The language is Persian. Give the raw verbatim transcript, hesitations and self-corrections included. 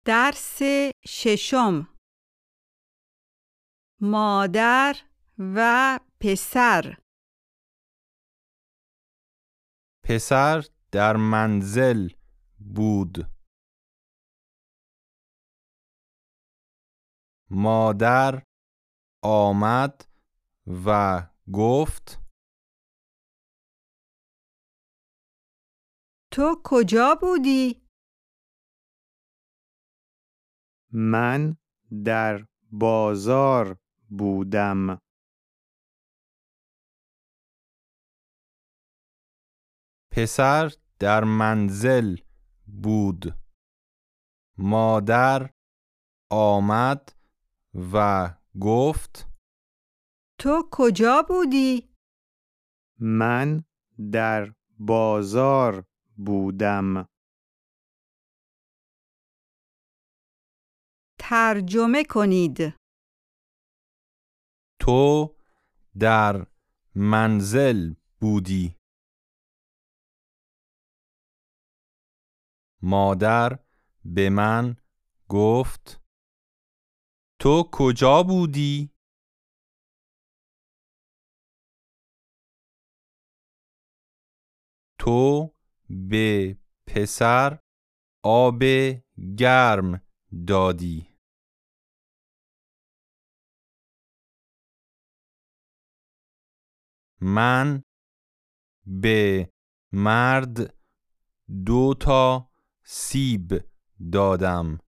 درس ششم. مادر و پسر. پسر در منزل بود. مادر آمد و گفت تو کجا بودی؟ من در بازار بودم. پسر در منزل بود. مادر آمد و گفت تو کجا بودی؟ من در بازار بودم. ترجمه کنید. تو در منزل بودی. مادر به من گفت تو کجا بودی؟ تو به پسر آب گرم دادی. من به مرد دو تا سیب دادم.